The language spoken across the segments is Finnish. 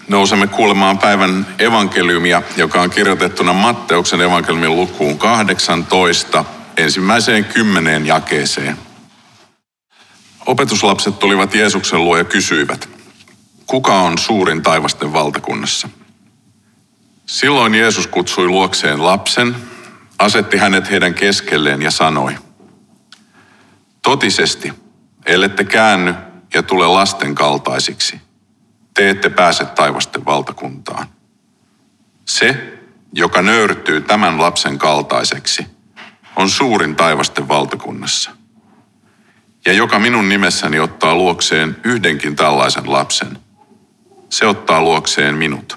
Nousemme kuulemaan päivän evankeliumia, joka on kirjoitettuna Matteuksen evankeliumin lukuun 18, ensimmäiseen 10 jakeeseen. Opetuslapset tulivat Jeesuksen luo ja kysyivät, kuka on suurin taivasten valtakunnassa? Silloin Jeesus kutsui luokseen lapsen, asetti hänet heidän keskelleen ja sanoi, totisesti, ellette käänny ja tule lasten kaltaisiksi, te ette pääse taivasten valtakuntaan. Se, joka nöyrtyy tämän lapsen kaltaiseksi, on suurin taivasten valtakunnassa. Ja joka minun nimessäni ottaa luokseen yhdenkin tällaisen lapsen, se ottaa luokseen minut.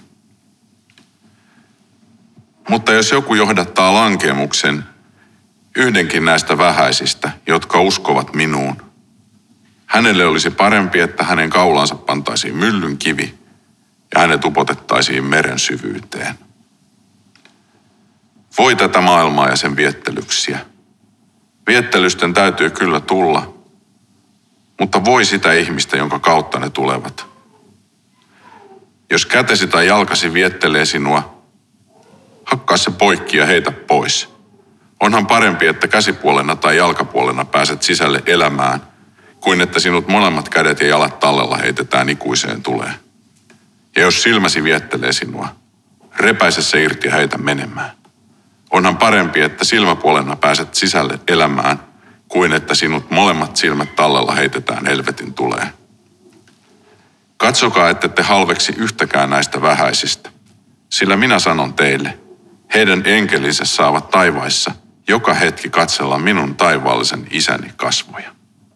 Mutta jos joku johdattaa lankeemuksen yhdenkin näistä vähäisistä, jotka uskovat minuun, hänelle olisi parempi, että hänen kaulansa pantaisiin myllyn kivi ja hänet upotettaisiin meren syvyyteen. Voi tätä maailmaa ja sen viettelyksiä. Viettelysten täytyy kyllä tulla, mutta voi sitä ihmistä, jonka kautta ne tulevat. Jos kätesi tai jalkasi viettelee sinua, hakkaa se poikki ja heitä pois. Onhan parempi, että käsipuolena tai jalkapuolena pääset sisälle elämään, kuin että sinut molemmat kädet ja jalat tallella heitetään ikuiseen tuleen. Ja jos silmäsi viettelee sinua, repäise se irti ja heitä menemään. Onhan parempi, että silmäpuolena pääset sisälle elämään, kuin että sinut molemmat silmät tallella heitetään helvetin tuleen. Katsokaa, ette te halveksi yhtäkään näistä vähäisistä, sillä minä sanon teille, heidän enkelinsä saavat taivaissa joka hetki katsella minun taivaallisen isäni kasvoja.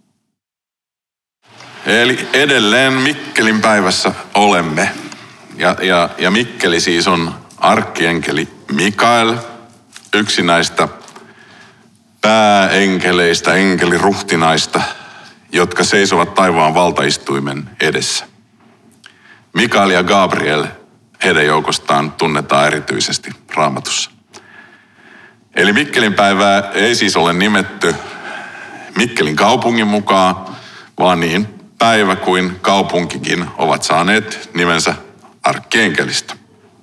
Eli edelleen Mikkelin päivässä olemme. Ja Mikkeli siis on arkkienkeli Mikael, yksi näistä pääenkeleistä, enkeliruhtinaista, jotka seisovat taivaan valtaistuimen edessä. Mikael ja Gabriel, heidän joukostaan tunnetaan erityisesti Raamatussa. Eli Mikkelin päivää ei siis ole nimetty Mikkelin kaupungin mukaan, vaan niin päivä kuin kaupunkikin ovat saaneet nimensä arkkeenkelistä.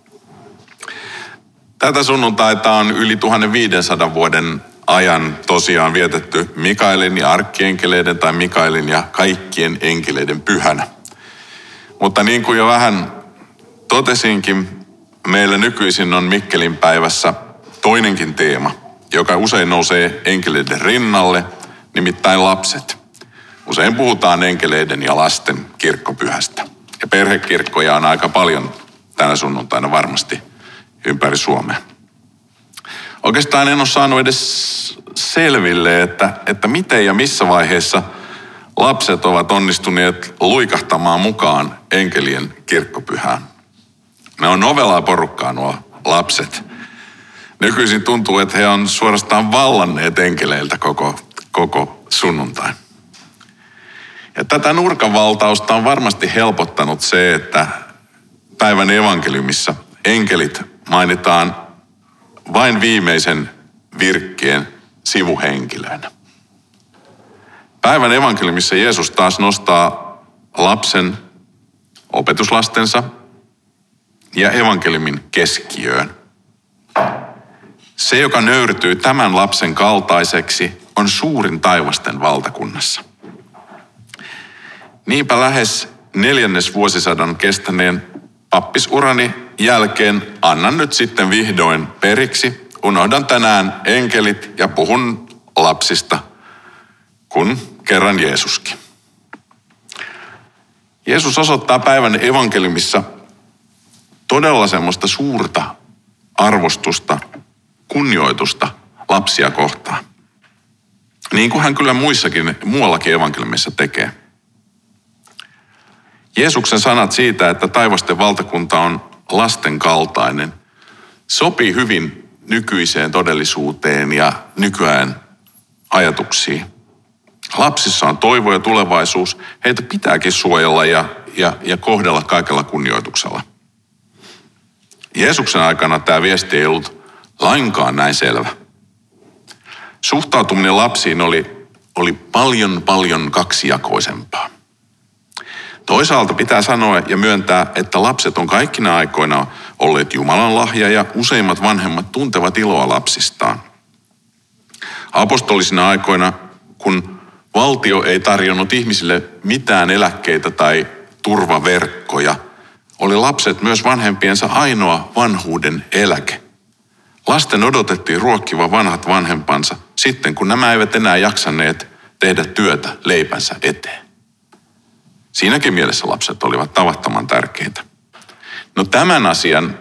Tätä sunnuntaita on yli 1500 vuoden ajan tosiaan vietetty Mikaelin ja arkkienkeleiden tai Mikaelin ja kaikkien enkeleiden pyhänä. Mutta niin kuin jo vähän totesinkin, meillä nykyisin on Mikkelin päivässä toinenkin teema, joka usein nousee enkeleiden rinnalle, nimittäin lapset. Usein puhutaan enkeleiden ja lasten kirkkopyhästä. Ja perhekirkkoja on aika paljon tänä sunnuntaina varmasti ympäri Suomea. Oikeastaan en ole saanut edes selville, että miten ja missä vaiheessa lapset ovat onnistuneet luikahtamaan mukaan enkelien kirkkopyhään. Ne on novelaa porukkaa nuo lapset. Nykyisin tuntuu, että he on suorastaan vallanneet enkeleiltä koko sunnuntain. Ja tätä nurkanvaltausta on varmasti helpottanut se, että päivän evankeliumissa enkelit mainitaan vain viimeisen virkkeen sivuhenkilöinä. Päivän evankeliumissa Jeesus taas nostaa lapsen opetuslastensa ja evankeliumin keskiöön. Se, joka nöyrtyy tämän lapsen kaltaiseksi, on suurin taivasten valtakunnassa. Niinpä lähes 4. vuosisadan kestäneen pappisurani jälkeen annan nyt sitten vihdoin periksi. Unohdan tänään enkelit ja puhun lapsista, kun kerran Jeesuskin. Jeesus osoittaa päivän evankeliumissa todella semmoista suurta arvostusta, kunnioitusta lapsia kohtaan. Niin kuin hän kyllä muuallakin evankeliumissa tekee. Jeesuksen sanat siitä, että taivasten valtakunta on lasten kaltainen, sopii hyvin nykyiseen todellisuuteen ja nykyään ajatuksiin. Lapsissa on toivo ja tulevaisuus, heitä pitääkin suojella ja kohdella kaikella kunnioituksella. Jeesuksen aikana tämä viesti ei ollut lainkaan näin selvä. Suhtautuminen lapsiin oli paljon kaksijakoisempaa. Toisaalta pitää sanoa ja myöntää, että lapset on kaikkina aikoina olleet Jumalan lahja ja useimmat vanhemmat tuntevat iloa lapsistaan. Apostolisina aikoina, kun valtio ei tarjonnut ihmisille mitään eläkkeitä tai turvaverkkoja, oli lapset myös vanhempiensa ainoa vanhuuden eläke. Lasten odotettiin ruokkiva vanhat vanhempansa sitten, kun nämä eivät enää jaksaneet tehdä työtä leipänsä eteen. Siinäkin mielessä lapset olivat tavattoman tärkeitä. No tämän asian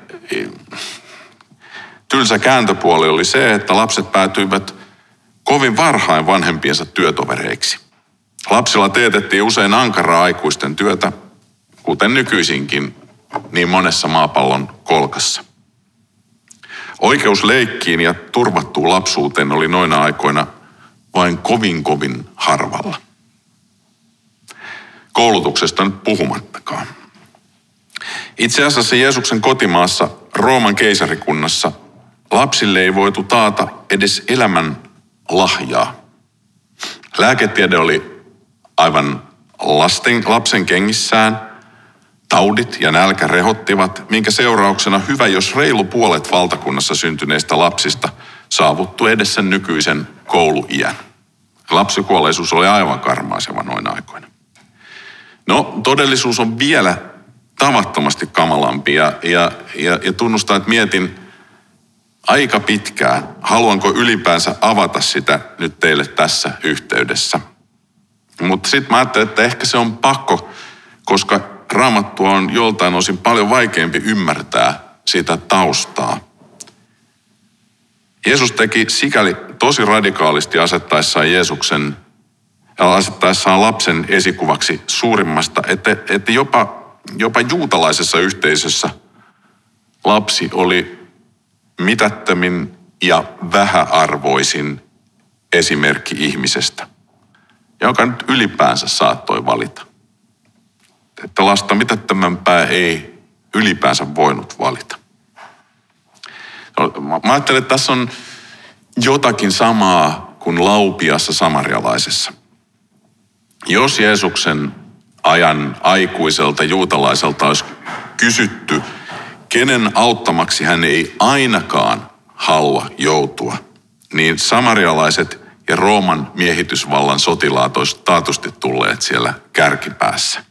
tylsä kääntöpuoli oli se, että lapset päätyivät kovin varhain vanhempiensa työtovereiksi. Lapsilla teetettiin usein ankaraa aikuisten työtä, kuten nykyisinkin niin monessa maapallon kolkassa. Oikeus leikkiin ja turvattuun lapsuuteen oli noina aikoina vain kovin harvalla. Koulutuksesta nyt puhumattakaan. Itse asiassa Jeesuksen kotimaassa Rooman keisarikunnassa lapsille ei voitu taata edes elämän lahjaa. Lääketiede oli aivan lapsen kengissään. Taudit ja nälkä rehottivat, minkä seurauksena hyvä jos reilu puolet valtakunnassa syntyneistä lapsista saavuttu edessä nykyisen kouluiän. Lapsikuolleisuus oli aivan karmaiseva noina aikoina. No, todellisuus on vielä tavattomasti kamalampi ja tunnustaa, että mietin aika pitkään, haluanko ylipäänsä avata sitä nyt teille tässä yhteydessä. Mutta sitten mä ajattelin, että ehkä se on pakko, koska Raamattua on joltain osin paljon vaikeampi ymmärtää sitä taustaa. Jeesus teki sikäli tosi radikaalisti asettaessaan lapsen esikuvaksi suurimmasta, että jopa juutalaisessa yhteisössä lapsi oli mitättömin ja vähäarvoisin esimerkki ihmisestä, joka nyt ylipäänsä saattoi valita. Että lasta mitättömämpää ei ylipäänsä voinut valita. Mä ajattelen, että tässä on jotakin samaa kuin laupiassa samarialaisessa. Jos Jeesuksen ajan aikuiselta juutalaiselta olisi kysytty, kenen auttamaksi hän ei ainakaan halua joutua, niin samarialaiset ja Rooman miehitysvallan sotilaat olisivat taatusti tulleet siellä kärkipäässä.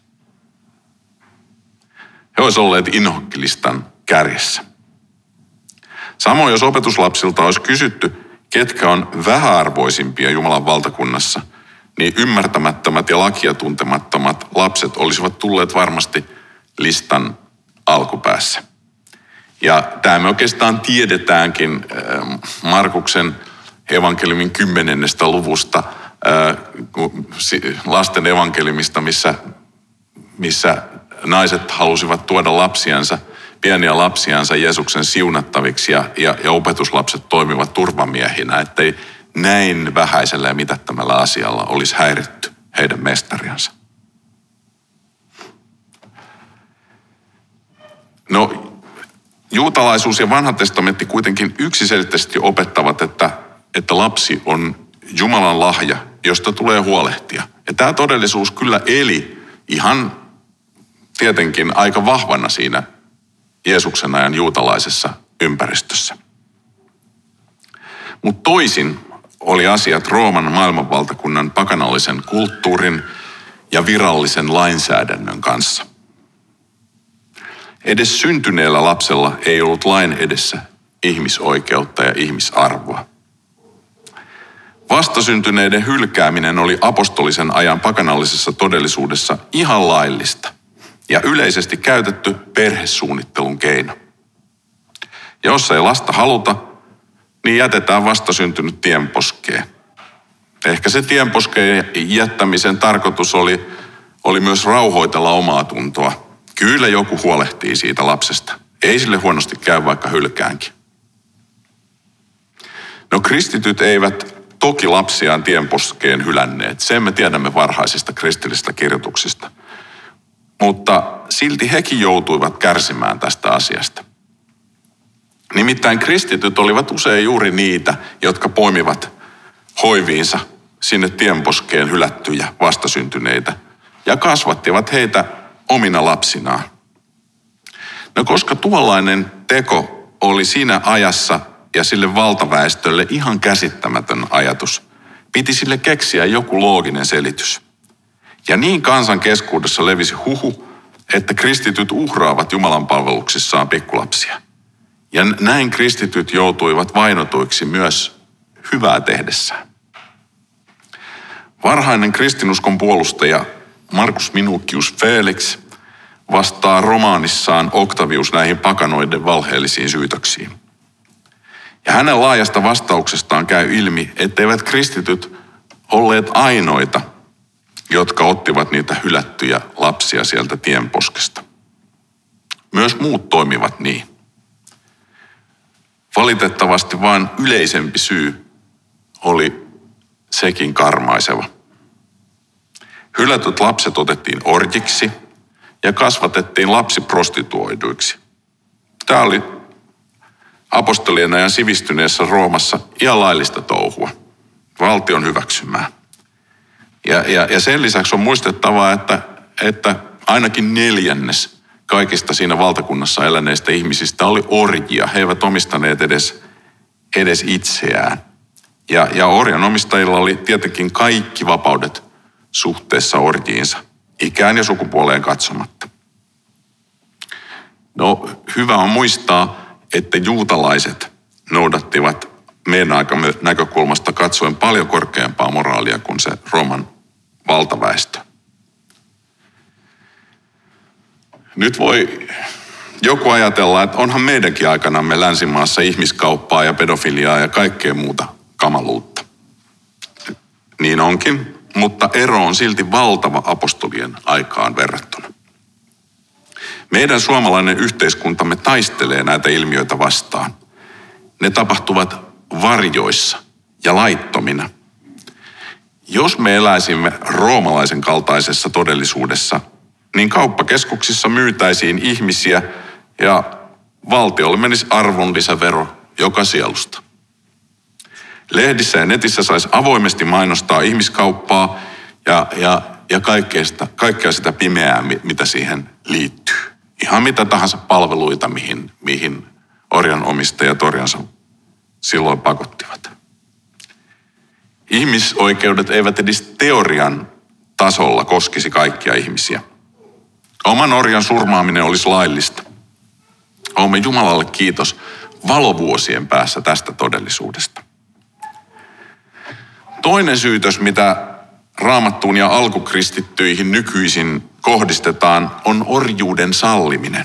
He olisivat olleet inhokkilistan kärjessä. Samoin jos opetuslapsilta olisi kysytty, ketkä on vähäarvoisimpia Jumalan valtakunnassa, niin ymmärtämättömät ja lakia tuntemattomat lapset olisivat tulleet varmasti listan alkupäässä. Ja tämä me oikeastaan tiedetäänkin Markuksen evankeliumin 10. luvusta, lasten evankeliumista, missä naiset halusivat tuoda lapsiansa, pieniä lapsiansa Jeesuksen siunattaviksi ja opetuslapset toimivat turvamiehinä, ettei näin vähäisellä ja mitättömällä asialla olisi häiritty heidän mestariansa. No, juutalaisuus ja vanha testamentti kuitenkin yksiselitteisesti opettavat, että lapsi on Jumalan lahja, josta tulee huolehtia. Ja tämä todellisuus kyllä eli ihan tietenkin aika vahvana siinä Jeesuksen ajan juutalaisessa ympäristössä. Mutta toisin oli asiat Rooman maailmanvaltakunnan pakanallisen kulttuurin ja virallisen lainsäädännön kanssa. Edes syntyneellä lapsella ei ollut lain edessä ihmisoikeutta ja ihmisarvoa. Vastasyntyneiden hylkääminen oli apostolisen ajan pakanallisessa todellisuudessa ihan laillista ja yleisesti käytetty perhesuunnittelun keino. Ja jos ei lasta haluta, niin jätetään vastasyntynyt tienposkeen. Ehkä se tienposkeen jättämisen tarkoitus oli myös rauhoitella omaa tuntoa. Kyllä joku huolehtii siitä lapsesta. Ei sille huonosti käy, vaikka hylkäänkin. No kristityt eivät toki lapsiaan tienposkeen hylänneet. Sen me tiedämme varhaisista kristillisistä kirjoituksista. Mutta silti hekin joutuivat kärsimään tästä asiasta. Nimittäin kristityt olivat usein juuri niitä, jotka poimivat hoiviinsa sinne tienposkeen hylättyjä vastasyntyneitä ja kasvattivat heitä omina lapsinaan. No koska tuollainen teko oli siinä ajassa ja sille valtaväestölle ihan käsittämätön ajatus, piti sille keksiä joku looginen selitys. Ja niin kansan keskuudessa levisi huhu, että kristityt uhraavat Jumalan palveluksissaan pikkulapsia. Ja näin kristityt joutuivat vainotuiksi myös hyvää tehdessään. Varhainen kristinuskon puolustaja Marcus Minucius Felix vastaa romaanissaan Octavius näihin pakanoiden valheellisiin syytöksiin. Ja hänen laajasta vastauksestaan käy ilmi, etteivät kristityt olleet ainoita, jotka ottivat niitä hylättyjä lapsia sieltä tienposkesta. Myös muut toimivat niin. Valitettavasti vain yleisempi syy oli sekin karmaiseva. Hylätyt lapset otettiin orjiksi ja kasvatettiin lapsiprostituoiduiksi. Tämä oli apostolien ajan sivistyneessä Roomassa ihan laillista touhua, valtion hyväksymää. Ja sen lisäksi on muistettavaa, että ainakin 1/4 kaikista siinä valtakunnassa eläneistä ihmisistä oli orjia. He eivät omistaneet edes itseään. Ja orjanomistajilla oli tietenkin kaikki vapaudet suhteessa orjiinsa, ikään ja sukupuoleen katsomatta. No, hyvä on muistaa, että juutalaiset noudattivat meidän aikamme näkökulmasta katsoen paljon korkeampaa moraalia kuin se Rooman valtaväestö. Nyt voi joku ajatella, että onhan meidänkin aikanamme länsimaassa ihmiskauppaa ja pedofiliaa ja kaikkea muuta kamaluutta. Niin onkin, mutta ero on silti valtava apostolien aikaan verrattuna. Meidän suomalainen yhteiskuntamme taistelee näitä ilmiöitä vastaan. Ne tapahtuvat varjoissa ja laittomina. Jos me eläisimme roomalaisen kaltaisessa todellisuudessa, niin kauppakeskuksissa myytäisiin ihmisiä ja valtiolle menisi arvonlisävero joka sielusta. Lehdissä ja netissä saisi avoimesti mainostaa ihmiskauppaa ja kaikkea sitä pimeää, mitä siihen liittyy. Ihan mitä tahansa palveluita, mihin orjanomistajat orjansa silloin pakottivat. Ihmisoikeudet eivät edes teorian tasolla koskisi kaikkia ihmisiä. Oman orjan surmaaminen olisi laillista. Olemme Jumalalle kiitos valovuosien päässä tästä todellisuudesta. Toinen syytös, mitä Raamattuun ja alkukristittyihin nykyisin kohdistetaan, on orjuuden salliminen.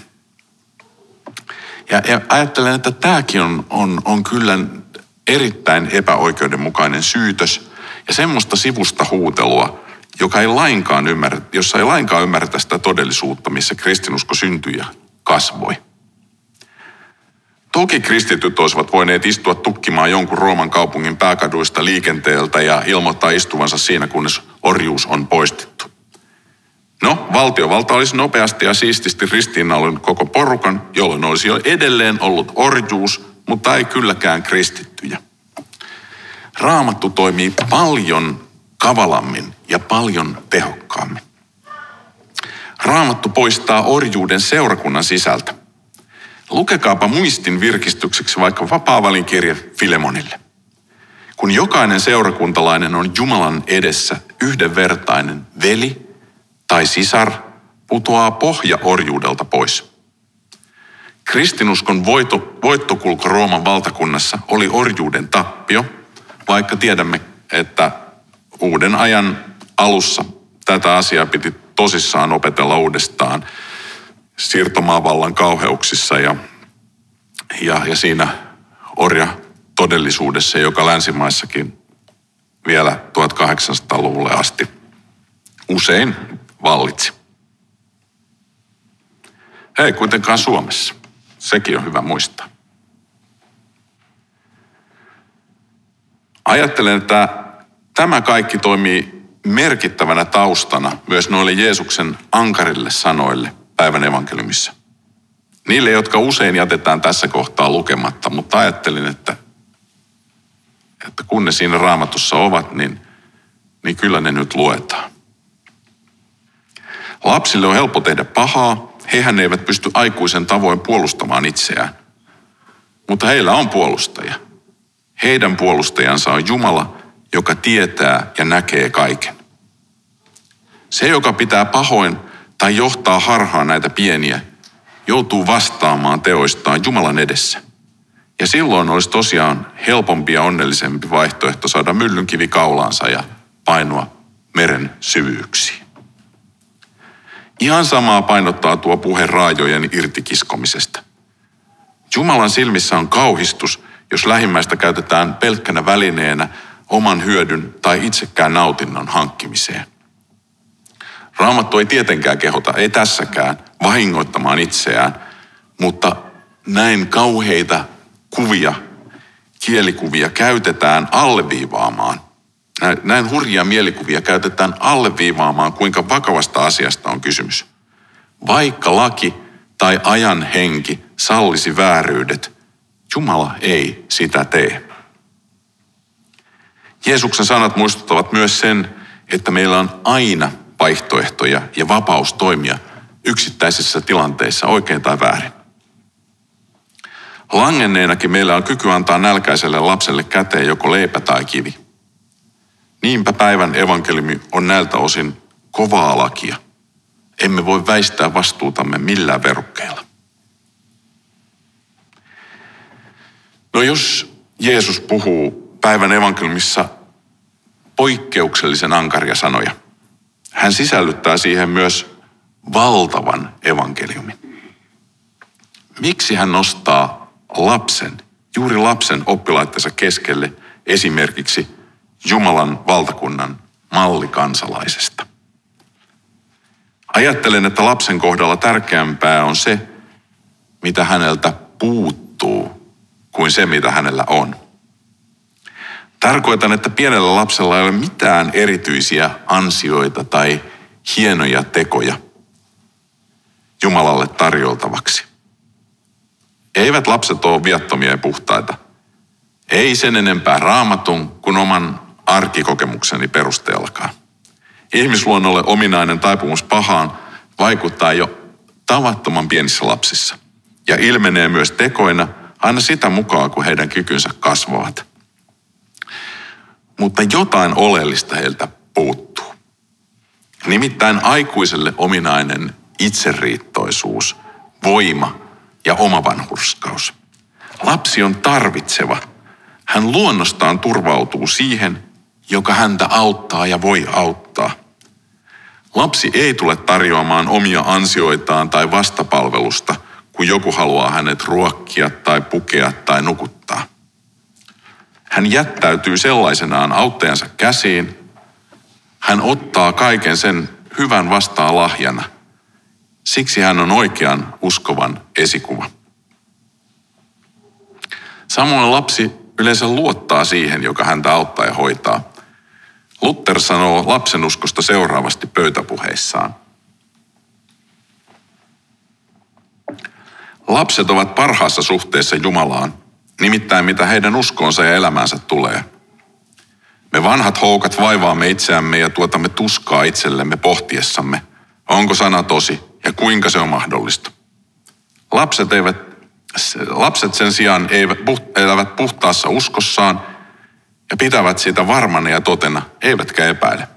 Ja ajattelen, että tämäkin on kyllä erittäin epäoikeudenmukainen syytös ja semmoista sivusta huutelua, jossa ei lainkaan ymmärretä sitä todellisuutta, missä kristinusko syntyi ja kasvoi. Toki kristityt olisivat voineet istua tukkimaan jonkun Rooman kaupungin pääkaduista liikenteeltä ja ilmoittaa istuvansa siinä, kunnes orjuus on poistettu. No, valtiovalta olisi nopeasti ja siististi ristiinnaulannut koko porukan, jolloin olisi jo edelleen ollut orjuus, mutta ei kylläkään kristittyjä. Raamattu toimii paljon kavalammin ja paljon tehokkaammin. Raamattu poistaa orjuuden seurakunnan sisältä. Lukekaapa muistin virkistykseksi vaikka Paavalin kirje Filemonille. Kun jokainen seurakuntalainen on Jumalan edessä yhdenvertainen veli tai sisar, putoaa pohja orjuudelta pois. Kristinuskon voittokulku Rooman valtakunnassa oli orjuuden tappio, vaikka tiedämme, että uuden ajan alussa tätä asiaa piti tosissaan opetella uudestaan siirtomaavallan kauheuksissa ja siinä orjatodellisuudessa, joka länsimaissakin vielä 1800-luvulle asti usein vallitsi. Ei kuitenkaan Suomessa. Sekin on hyvä muistaa. Ajattelen, että tämä kaikki toimii merkittävänä taustana myös noille Jeesuksen ankarille sanoille päivän evankeliumissa. Niille, jotka usein jätetään tässä kohtaa lukematta, mutta ajattelin, että kun ne siinä Raamatussa ovat, niin kyllä ne nyt luetaan. Lapsille on helppo tehdä pahaa, hehän eivät pysty aikuisen tavoin puolustamaan itseään. Mutta heillä on puolustaja. Heidän puolustajansa on Jumala, joka tietää ja näkee kaiken. Se, joka pitää pahoin tai johtaa harhaan näitä pieniä, joutuu vastaamaan teoistaan Jumalan edessä. Ja silloin olisi tosiaan helpompi ja onnellisempi vaihtoehto saada myllynkivi kaulaansa ja painua meren syvyyksiin. Ihan samaa painottaa tuo puhe raajojen irtikiskomisesta. Jumalan silmissä on kauhistus, jos lähimmäistä käytetään pelkkänä välineenä oman hyödyn tai itsekään nautinnon hankkimiseen. Raamattu ei tietenkään kehota, ei tässäkään, vahingoittamaan itseään, mutta näin kauheita kuvia, kielikuvia käytetään alleviivaamaan. Näin hurjia mielikuvia käytetään alleviivaamaan, kuinka vakavasta asiasta on kysymys. Vaikka laki tai ajan henki sallisi vääryydet, Jumala ei sitä tee. Jeesuksen sanat muistuttavat myös sen, että meillä on aina vaihtoehtoja ja vapaus toimia yksittäisissä tilanteissa oikein tai väärin. Langenneenakin meillä on kyky antaa nälkäiselle lapselle käteen joko leipä tai kivi. Niinpä päivän evankeliumi on näiltä osin kovaa lakia. Emme voi väistää vastuutamme millään verukkeilla. No jos Jeesus puhuu päivän evankeliumissa poikkeuksellisen ankaria sanoja, hän sisällyttää siihen myös valtavan evankeliumin. Miksi hän nostaa juuri lapsen oppilaittensa keskelle esimerkiksi Jumalan valtakunnan mallikansalaisesta? Ajattelen, että lapsen kohdalla tärkeämpää on se, mitä häneltä puuttuu, kuin se, mitä hänellä on. Tarkoitan, että pienellä lapsella ei ole mitään erityisiä ansioita tai hienoja tekoja Jumalalle tarjoltavaksi. Eivät lapset ole viattomia ja puhtaita. Ei sen enempää Raamatun kuin oman arkikokemukseni perusteellakaan. Ihmisluonnolle ominainen taipumus pahaan vaikuttaa jo tavattoman pienissä lapsissa ja ilmenee myös tekoina aina sitä mukaan, kun heidän kykynsä kasvavat. Mutta jotain oleellista heiltä puuttuu. Nimittäin aikuiselle ominainen itseriittoisuus, voima ja omavanhurskaus. Lapsi on tarvitseva. Hän luonnostaan turvautuu siihen, joka häntä auttaa ja voi auttaa. Lapsi ei tule tarjoamaan omia ansioitaan tai vastapalvelusta, kun joku haluaa hänet ruokkia tai pukea tai nukuttaa. Hän jättäytyy sellaisenaan auttajansa käsiin. Hän ottaa kaiken sen hyvän vastaan lahjana. Siksi hän on oikean uskovan esikuva. Samoin lapsi yleensä luottaa siihen, joka häntä auttaa ja hoitaa. Luther sanoo lapsenuskosta seuraavasti pöytäpuheissaan. Lapset ovat parhaassa suhteessa Jumalaan, nimittäin mitä heidän uskoonsa ja elämäänsä tulee. Me vanhat houkat vaivaamme itseämme ja tuotamme tuskaa itsellemme pohtiessamme, onko sana tosi ja kuinka se on mahdollista. Lapset sen sijaan elävät puhtaassa uskossaan ja pitävät sitä varmana ja totena, eivätkä epäile.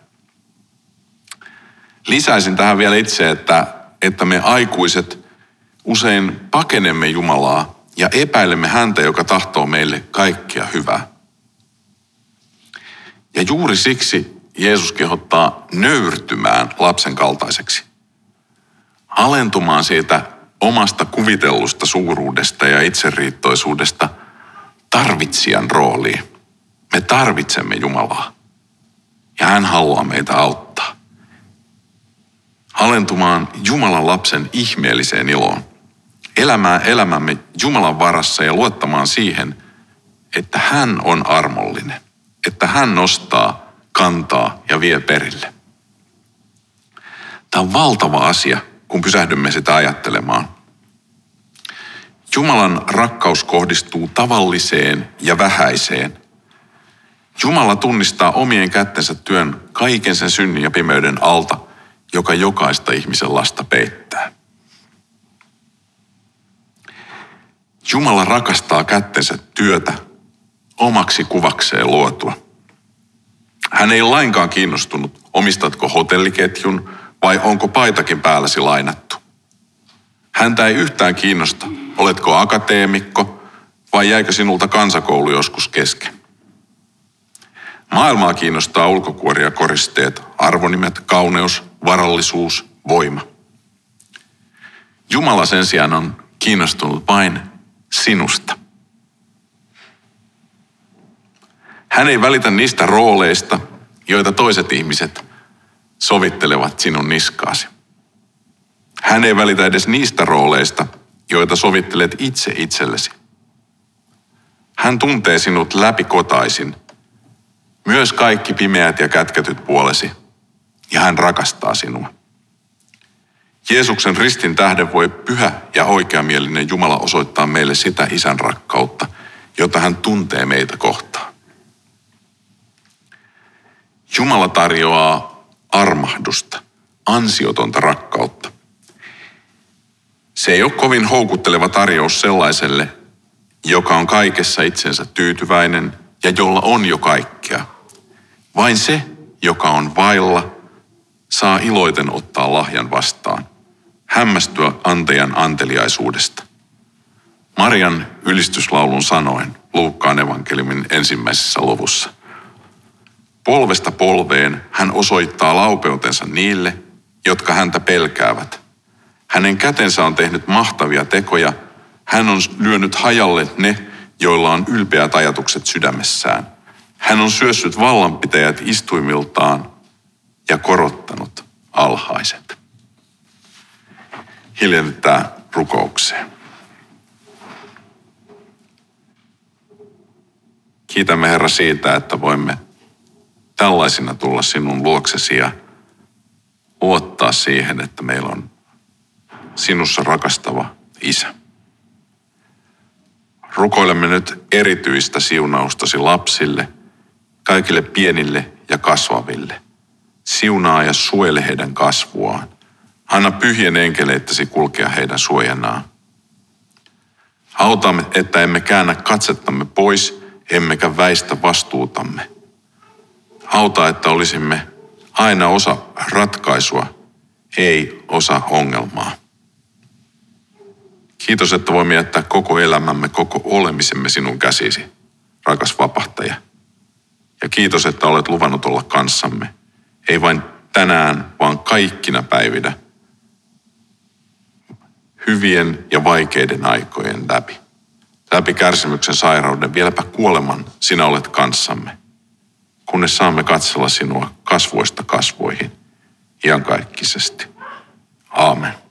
Lisäisin tähän vielä itse, että me aikuiset usein pakenemme Jumalaa ja epäilemme häntä, joka tahtoo meille kaikkea hyvää. Ja juuri siksi Jeesus kehottaa nöyrtymään lapsen kaltaiseksi. Alentumaan siitä omasta kuvitellusta suuruudesta ja itseriittoisuudesta tarvitsijan rooliin. Me tarvitsemme Jumalaa ja hän haluaa meitä auttaa. Alentumaan Jumalan lapsen ihmeelliseen iloon. Elämään elämämme Jumalan varassa ja luottamaan siihen, että hän on armollinen. Että hän nostaa, kantaa ja vie perille. Tämä on valtava asia, kun pysähdymme sitä ajattelemaan. Jumalan rakkaus kohdistuu tavalliseen ja vähäiseen. Jumala tunnistaa omien kättensä työn kaiken sen synnin ja pimeyden alta joka jokaista ihmisen lasta peittää. Jumala rakastaa kättensä työtä omaksi kuvakseen luotua. Hän ei lainkaan kiinnostunut, omistatko hotelliketjun vai onko paitakin päälläsi lainattu. Häntä ei yhtään kiinnosta, oletko akateemikko vai jäikö sinulta kansakoulu joskus kesken. Maailmaa kiinnostaa ulkokuori ja koristeet, arvonimet, kauneus, varallisuus, voima. Jumala sen sijaan on kiinnostunut vain sinusta. Hän ei välitä niistä rooleista, joita toiset ihmiset sovittelevat sinun niskaasi. Hän ei välitä edes niistä rooleista, joita sovittelet itse itsellesi. Hän tuntee sinut läpikotaisin, myös kaikki pimeät ja kätketyt puolesi, ja hän rakastaa sinua. Jeesuksen ristin tähden voi pyhä ja oikeamielinen Jumala osoittaa meille sitä Isän rakkautta, jota hän tuntee meitä kohtaan. Jumala tarjoaa armahdusta, ansiotonta rakkautta. Se ei ole kovin houkutteleva tarjous sellaiselle, joka on kaikessa itsensä tyytyväinen ja jolla on jo kaikkea. Vain se, joka on vailla, saa iloiten ottaa lahjan vastaan, hämmästyä antajan anteliaisuudesta. Marian ylistyslaulun sanoen Luukkaan evankeliumin 1. luvussa. Polvesta polveen hän osoittaa laupeutensa niille, jotka häntä pelkäävät. Hänen kätensä on tehnyt mahtavia tekoja. Hän on lyönyt hajalle ne, joilla on ylpeät ajatukset sydämessään. Hän on syössyt vallanpitäjät istuimiltaan ja korottanut alhaiset. Hiljennytään rukoukseen. Kiitämme Herra siitä, että voimme tällaisina tulla sinun luoksesi ja luottaa siihen, että meillä on sinussa rakastava Isä. Rukoilemme nyt erityistä siunaustasi lapsille, kaikille pienille ja kasvaville. Siunaa ja suojele heidän kasvuaan. Anna pyhien enkeleittäsi kulkea heidän suojanaan. Autamme, että emme käännä katsettamme pois, emmekä väistä vastuutamme. Auta, että olisimme aina osa ratkaisua, ei osa ongelmaa. Kiitos, että voimme jättää koko elämämme, koko olemisemme sinun käsisi, rakas vapahtaja. Ja kiitos, että olet luvannut olla kanssamme, ei vain tänään, vaan kaikkina päivinä, hyvien ja vaikeiden aikojen läpi. Läpi kärsimyksen, sairauden, vieläpä kuoleman, sinä olet kanssamme, kunnes saamme katsella sinua kasvoista kasvoihin iankaikkisesti. Aamen.